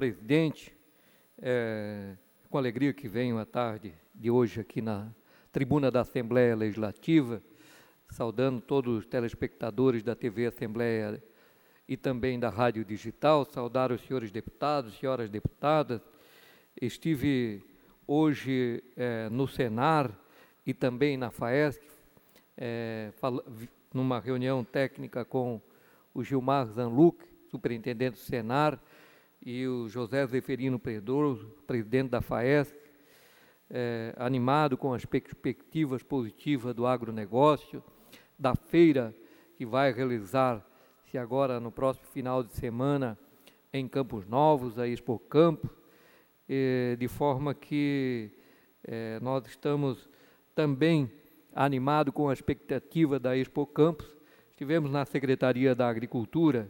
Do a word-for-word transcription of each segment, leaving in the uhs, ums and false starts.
presidente, é, com alegria que venho à tarde de hoje aqui na tribuna da Assembleia Legislativa, saudando todos os telespectadores da T V Assembleia e também da Rádio Digital, saudar os senhores deputados, senhoras deputadas. Estive hoje é, no Senar e também na FAESC, é, numa reunião técnica com o Gilmar Zanluc, superintendente do Senar, e o José Zeferino Pedroso, presidente da FAESC, é, animado com as perspectivas positivas do agronegócio, da feira que vai realizar-se agora no próximo final de semana em Campos Novos, a Expo Campos, e, de forma que é, nós estamos também animados com a expectativa da Expo Campos. Estivemos na Secretaria da Agricultura,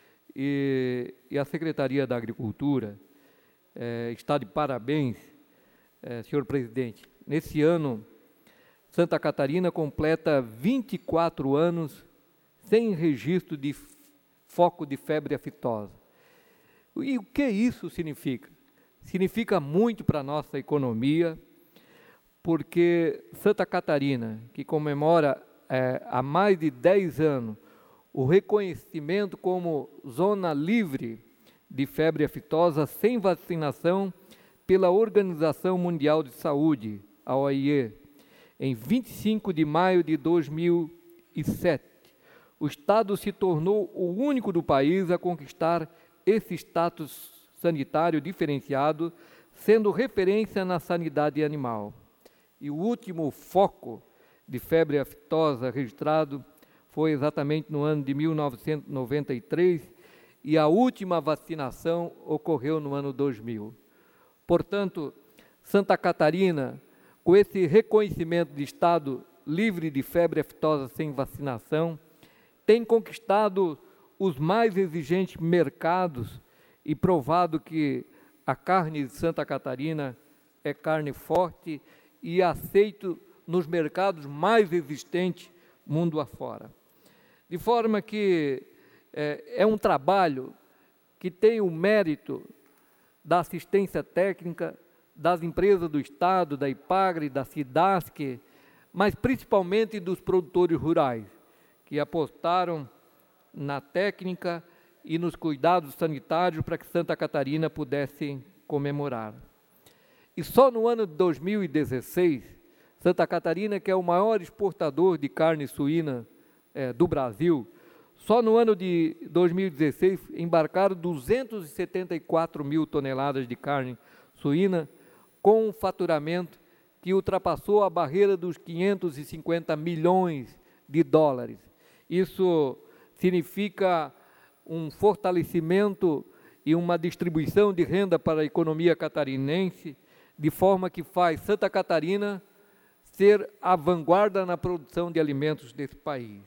E, e a Secretaria da Agricultura é, está de parabéns, é, senhor presidente. Nesse ano, Santa Catarina completa vinte e quatro anos sem registro de foco de febre aftosa. E o que isso significa? Significa muito para a nossa economia, porque Santa Catarina, que comemora é, há mais de dez anos o reconhecimento como zona livre de febre aftosa sem vacinação pela Organização Mundial de Saúde, a O I E, em vinte e cinco de maio de dois mil e sete. O Estado se tornou o único do país a conquistar esse status sanitário diferenciado, sendo referência na sanidade animal. E o último foco de febre aftosa registrado foi exatamente no ano de mil novecentos e noventa e três, e a última vacinação ocorreu no ano dois mil. Portanto, Santa Catarina, com esse reconhecimento de Estado livre de febre aftosa sem vacinação, tem conquistado os mais exigentes mercados e provado que a carne de Santa Catarina é carne forte e aceito nos mercados mais existentes mundo afora. De forma que é, é um trabalho que tem o mérito da assistência técnica das empresas do Estado, da IPAGRE, da SIDASC, mas principalmente dos produtores rurais, que apostaram na técnica e nos cuidados sanitários para que Santa Catarina pudesse comemorar. E só no ano de dois mil e dezesseis, Santa Catarina, que é o maior exportador de carne suína É, do Brasil, só no ano de dois mil e dezesseis embarcaram duzentas e setenta e quatro mil toneladas de carne suína, com um faturamento que ultrapassou a barreira dos quinhentos e cinquenta milhões de dólares. Isso significa um fortalecimento e uma distribuição de renda para a economia catarinense, de forma que faz Santa Catarina ser a vanguarda na produção de alimentos desse país.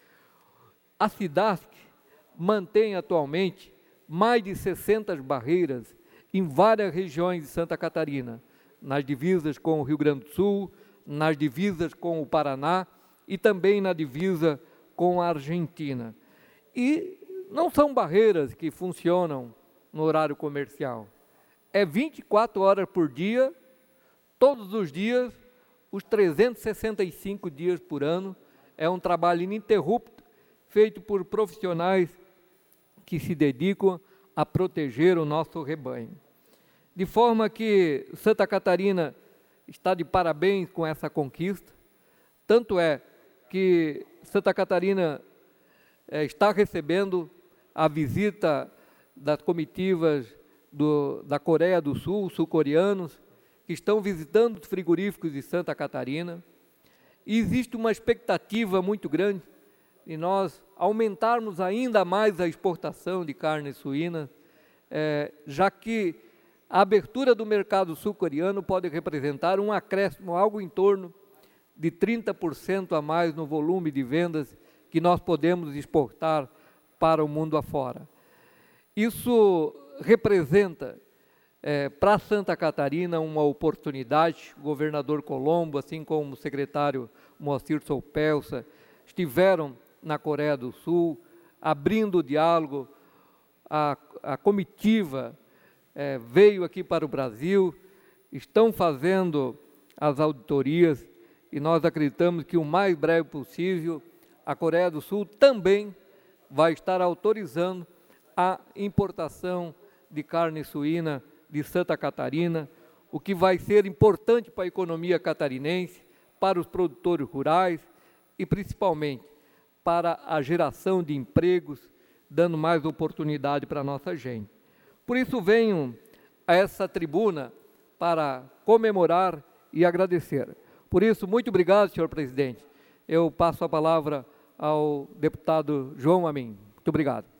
A SIDASC mantém atualmente mais de sessenta barreiras em várias regiões de Santa Catarina, nas divisas com o Rio Grande do Sul, nas divisas com o Paraná e também na divisa com a Argentina. E não são barreiras que funcionam no horário comercial. É vinte e quatro horas por dia, todos os dias, os trezentos e sessenta e cinco dias por ano. É um trabalho ininterrupto, feito por profissionais que se dedicam a proteger o nosso rebanho. De forma que Santa Catarina está de parabéns com essa conquista, tanto é que Santa Catarina é, está recebendo a visita das comitivas do, da Coreia do Sul, sul-coreanos, que estão visitando os frigoríficos de Santa Catarina, e existe uma expectativa muito grande de nós aumentarmos ainda mais a exportação de carne suína, é, já que a abertura do mercado sul-coreano pode representar um acréscimo, algo em torno de trinta por cento a mais no volume de vendas que nós podemos exportar para o mundo afora. Isso representa é, para Santa Catarina uma oportunidade. O governador Colombo, assim como o secretário Moacir Soupelsa, estiveram na Coreia do Sul, abrindo o diálogo, a, a comitiva é, veio aqui para o Brasil, estão fazendo as auditorias e nós acreditamos que o mais breve possível a Coreia do Sul também vai estar autorizando a importação de carne suína de Santa Catarina, o que vai ser importante para a economia catarinense, para os produtores rurais e principalmente para a geração de empregos, dando mais oportunidade para a nossa gente. Por isso venho a essa tribuna para comemorar e agradecer. Por isso, muito obrigado, senhor presidente. Eu passo a palavra ao deputado João Amin. Muito obrigado.